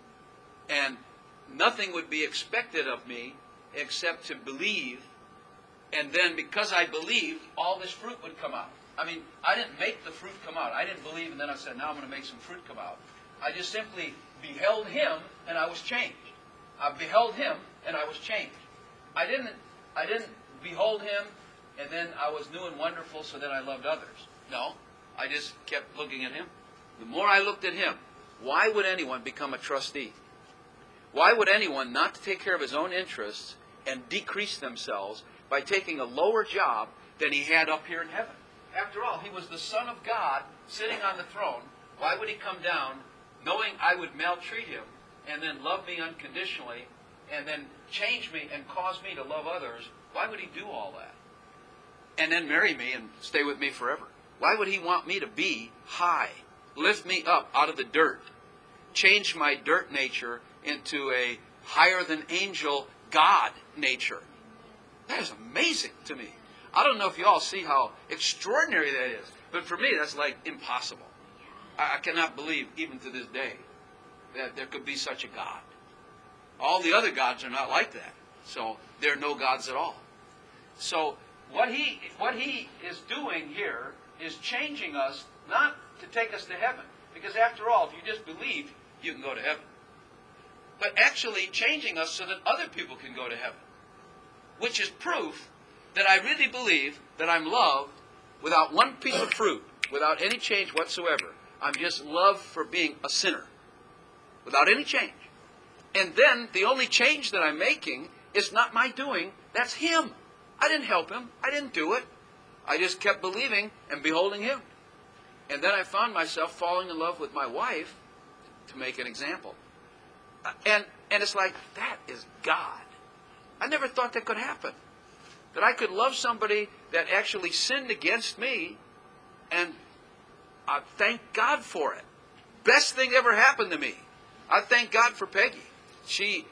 And nothing would be expected of me except to believe, and then because I believed, all this fruit would come out. I mean, I didn't make the fruit come out. I didn't believe and then I said, now I'm going to make some fruit come out. I just simply beheld Him and I was changed. I beheld Him and I was changed. I didn't behold Him and then I was new and wonderful so that I loved others. No, I just kept looking at Him. The more I looked at Him, why would anyone become a trustee? Why would anyone not take care of his own interests and decrease themselves by taking a lower job than he had up here in heaven? After all, He was the Son of God sitting on the throne. Why would He come down knowing I would maltreat Him and then love me unconditionally and then change me and cause me to love others? Why would He do all that? And then marry me and stay with me forever? Why would He want me to be high, lift me up out of the dirt, change my dirt nature into a higher than angel God nature? That is amazing to me. I don't know if you all see how extraordinary that is, but for me that's like impossible. I cannot believe even to this day that there could be such a God. All the other gods are not like that, so they're no gods at all. So what he is doing here is changing us, not to take us to heaven, because after all, if you just believe, you can go to heaven. But actually changing us so that other people can go to heaven, which is proof that I really believe that I'm loved without one piece of fruit, without any change whatsoever. I'm just loved for being a sinner, without any change. And then the only change that I'm making is not my doing, that's Him. I didn't help Him. I didn't do it. I just kept believing and beholding Him. And then I found myself falling in love with my wife, to make an example. And it's like, that is God. I never thought that could happen. That I could love somebody that actually sinned against me, and I thank God for it. best thing ever happened to me. I thank God for Peggy. She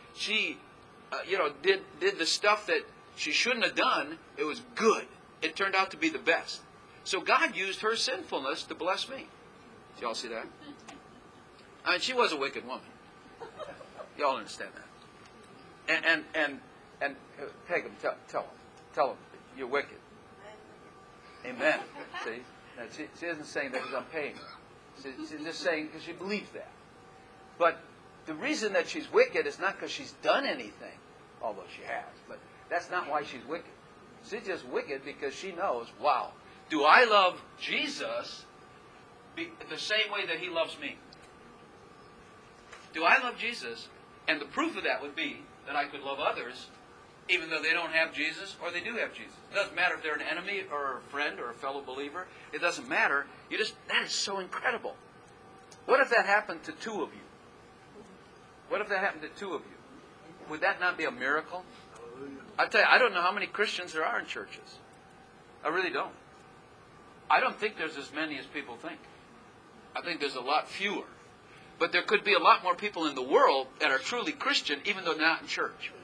did the stuff that she shouldn't have done. It was good. It turned out to be the best. So God used her sinfulness to bless me. Did y'all see that? I mean, she was a wicked woman. Y'all understand that? And Peg, tell them you're wicked. Amen. See? Now, she isn't saying that because I'm paying her. She's just saying because she believes that. But the reason that she's wicked is not because she's done anything, although she has. But that's not why she's wicked. She's just wicked because she knows, wow, do I love Jesus the same way that He loves me? Do I love Jesus? And the proof of that would be that I could love others even though they don't have Jesus or they do have Jesus. It doesn't matter if they're an enemy or a friend or a fellow believer. It doesn't matter. That is so incredible. What if that happened to two of you? What if that happened to two of you? Would that not be a miracle? I tell you, I don't know how many Christians there are in churches. I really don't. I don't think there's as many as people think. I think there's a lot fewer. But there could be a lot more people in the world that are truly Christian, even though they're not in church.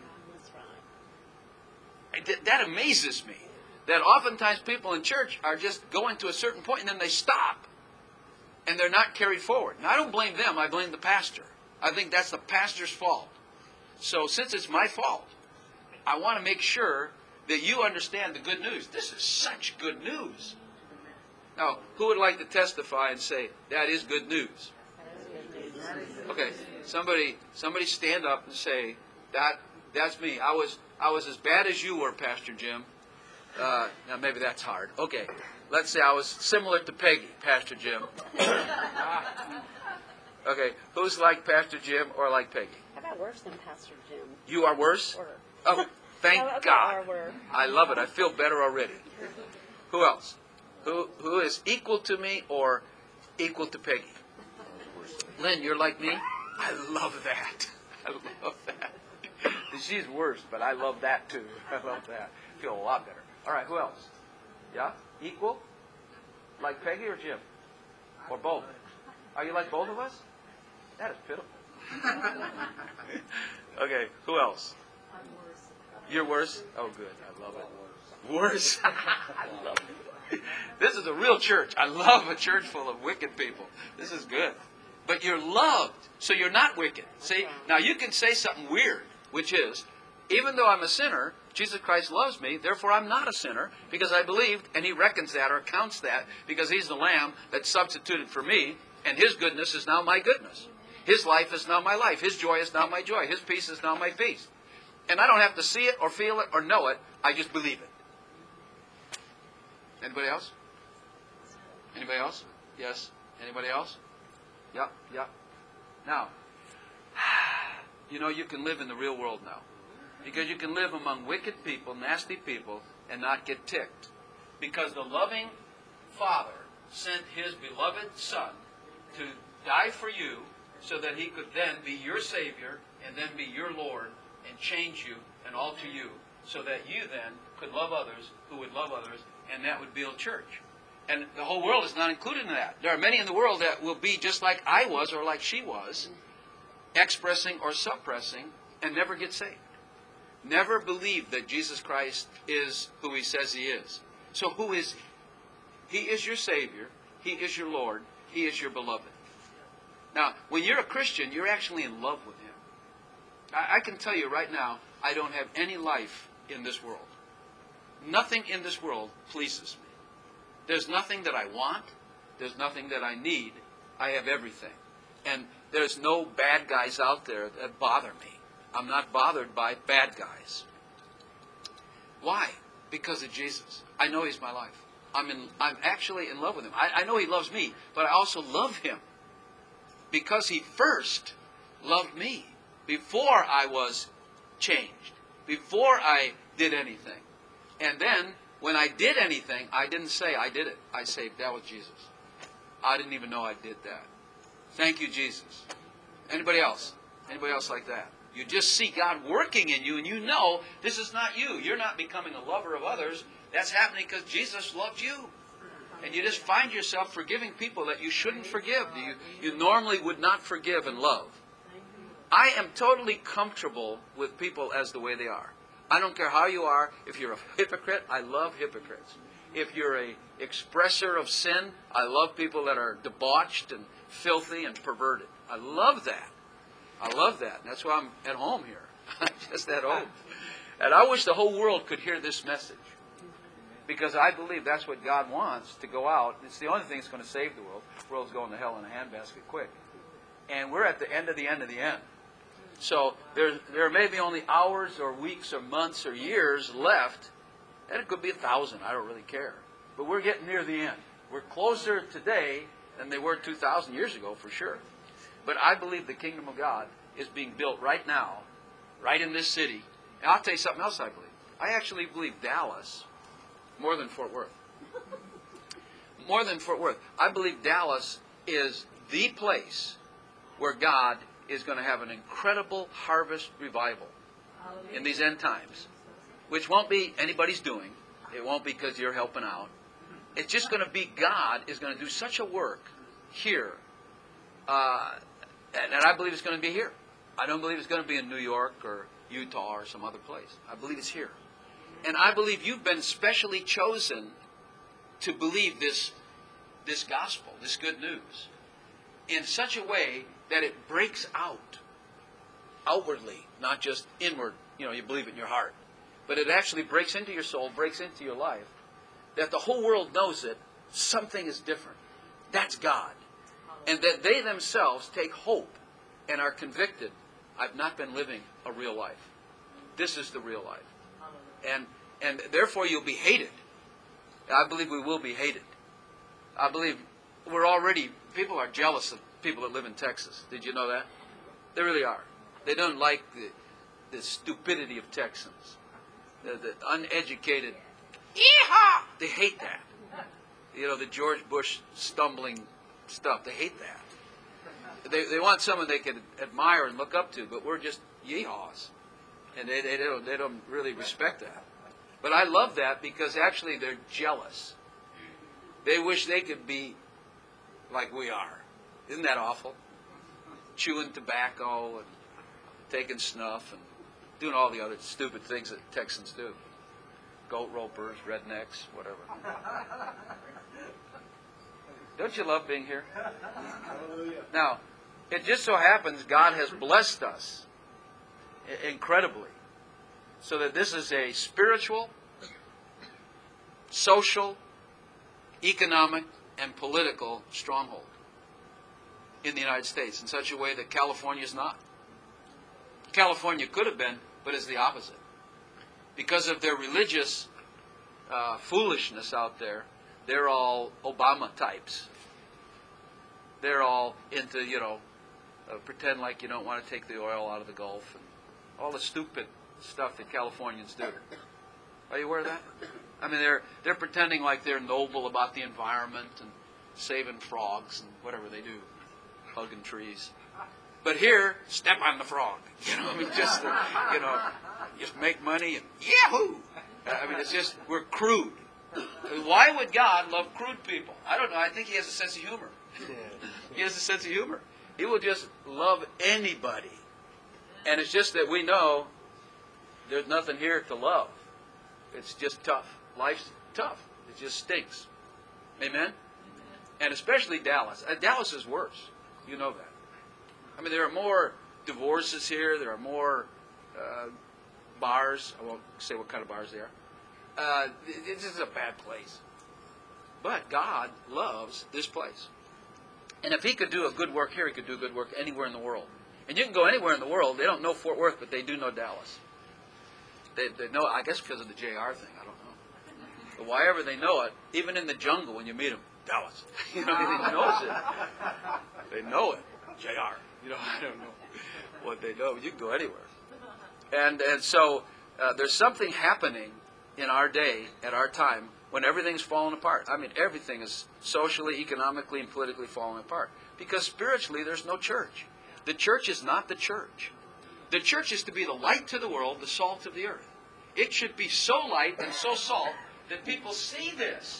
That amazes me. That oftentimes people in church are just going to a certain point and then they stop. And they're not carried forward. Now, I don't blame them. I blame the pastor. I think that's the pastor's fault. So since it's my fault, I want to make sure that you understand the good news. This is such good news. Now, who would like to testify and say, that is good news? Okay, somebody stand up and say, that's me. I was as bad as you were, Pastor Jim. Now maybe that's hard. Okay, let's say I was similar to Peggy, Pastor Jim. Okay, who's like Pastor Jim or like Peggy? How about worse than Pastor Jim? You are worse? Oh, thank God. I love it. I feel better already. Who else? Who is equal to me or equal to Peggy? Lynn, you're like me? I love that. I love that. She's worse, but I love that too. I love that. I feel a lot better. All right, who else? Yeah? Equal? Like Peggy or Jim? Or both? Are you like both of us? That is pitiful. Okay, who else? I'm worse. You're worse? Oh, good. I love it. Worse? I love it. This is a real church. I love a church full of wicked people. This is good. But you're loved, so you're not wicked. See? Now, you can say something weird, which is, even though I'm a sinner, Jesus Christ loves me, therefore I'm not a sinner, because I believed, and He reckons that or counts that, because He's the Lamb that substituted for me, and His goodness is now my goodness. His life is now my life. His joy is now my joy. His peace is now my peace. And I don't have to see it or feel it or know it. I just believe it. Anybody else? Anybody else? Yes. Anybody else? Yep. Now, you can live in the real world now. Because you can live among wicked people, nasty people, and not get ticked. Because the loving Father sent His beloved Son to die for you so that He could then be your Savior and then be your Lord and change you and alter you so that you then could love others who would love others, and that would build church. And the whole world is not included in that. There are many in the world that will be just like I was or like she was, expressing or suppressing, and never get saved. Never believe that Jesus Christ is who He says He is. So who is He? He is your Savior. He is your Lord. He is your beloved. Now, when you're a Christian, you're actually in love with Him. I can tell you right now, I don't have any life in this world. Nothing in this world pleases me. There's nothing that I want. There's nothing that I need. I have everything. And there's no bad guys out there that bother me. I'm not bothered by bad guys. Why? Because of Jesus. I know He's my life. I'm actually in love with Him. I know He loves me, but I also love Him because He first loved me before I was changed, before I did anything. And then, when I did anything, I didn't say I did it. I say, that was Jesus. I didn't even know I did that. Thank you, Jesus. Anybody else? Anybody else like that? You just see God working in you, and you know this is not you. You're not becoming a lover of others. That's happening because Jesus loved you. And you just find yourself forgiving people that you shouldn't forgive. You normally would not forgive and love. I am totally comfortable with people as the way they are. I don't care how you are. If you're a hypocrite, I love hypocrites. If you're a expresser of sin, I love people that are debauched and filthy and perverted. I love that. I love that. That's why I'm at home here. I'm just at home. And I wish the whole world could hear this message. Because I believe that's what God wants, to go out. It's the only thing that's going to save the world. The world's going to hell in a handbasket quick. And we're at the end of the end of the end. So there may be only hours or weeks or months or years left. And it could be 1,000. I don't really care. But we're getting near the end. We're closer today than they were 2,000 years ago, for sure. But I believe the kingdom of God is being built right now, right in this city. And I'll tell you something else I believe. I actually believe Dallas, more than Fort Worth. More than Fort Worth. I believe Dallas is the place where God is going to have an incredible harvest revival in these end times. Which won't be anybody's doing. It won't be because you're helping out. It's just going to be God is going to do such a work here. And I believe it's going to be here. I don't believe it's going to be in New York or Utah or some other place. I believe it's here. And I believe you've been specially chosen to believe this gospel, this good news, in such a way that it breaks out outwardly, not just inward. You believe it in your heart. But it actually breaks into your soul, breaks into your life, that the whole world knows that something is different. That's God. And that they themselves take hope and are convicted, I've not been living a real life. This is the real life. And therefore you'll be hated. I believe we will be hated. I believe people are jealous of people that live in Texas. Did you know that? They really are. They don't like the stupidity of Texans. The uneducated, yeehaw! They hate that. The George Bush stumbling stuff. They hate that. They want someone they can admire and look up to, but we're just yeehaws. And they don't really respect that. But I love that because actually they're jealous. They wish they could be like we are. Isn't that awful? Chewing tobacco and taking snuff and doing all the other stupid things that Texans do. Goat ropers, rednecks, whatever. Don't you love being here? Now, it just so happens God has blessed us incredibly. So that this is a spiritual, social, economic, and political stronghold in the United States in such a way that California is not. California could have been, but is the opposite. Because of their religious foolishness out there, they're all Obama types. They're all into, pretend like you don't want to take the oil out of the Gulf and all the stupid stuff that Californians do. Are you aware of that? I mean, they're pretending like they're noble about the environment and saving frogs and whatever they do, hugging trees. But here, step on the frog. Just make money and yahoo! It's just, we're crude. Why would God love crude people? I don't know. I think He has a sense of humor. He has a sense of humor. He will just love anybody. And it's just that we know there's nothing here to love. It's just tough. Life's tough. It just stinks. Amen? And especially Dallas. Dallas is worse. You know that. There are more divorces here. There are more bars. I won't say what kind of bars they are. This is a bad place. But God loves this place. And if He could do a good work here, He could do a good work anywhere in the world. And you can go anywhere in the world. They don't know Fort Worth, but they do know Dallas. They know, I guess because of the JR thing. I don't know. But wherever they know it, even in the jungle when you meet them, Dallas. He knows it. They know it. JR. I don't know what they know. You can go anywhere. And so there's something happening in our day, at our time, when everything's falling apart. Everything is socially, economically, and politically falling apart. Because spiritually, there's no church. The church is not the church. The church is to be the light to the world, the salt of the earth. It should be so light and so salt that people see this.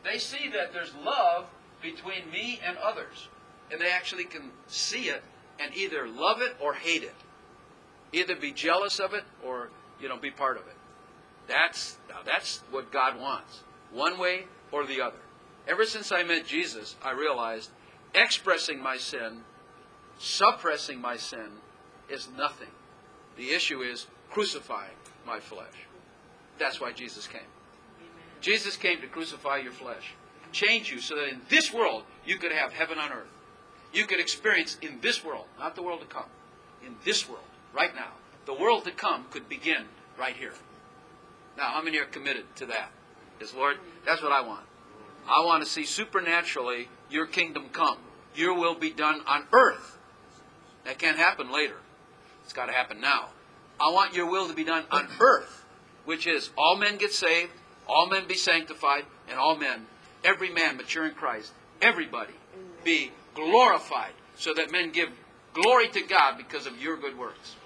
They see that there's love between me and others. And they actually can see it and either love it or hate it. Either be jealous of it or, be part of it. That's what God wants. One way or the other. Ever since I met Jesus, I realized expressing my sin, suppressing my sin, is nothing. The issue is crucifying my flesh. That's why Jesus came. Jesus came to crucify your flesh. Change you so that in this world you could have heaven on earth. You could experience in this world, not the world to come, in this world, right now. The world to come could begin right here. Now, how many are committed to that? Is Lord, that's what I want. I want to see supernaturally your kingdom come. Your will be done on earth. That can't happen later. It's got to happen now. I want your will to be done on earth, which is all men get saved, all men be sanctified, and all men, every man mature in Christ, everybody be glorified, so that men give glory to God because of your good works.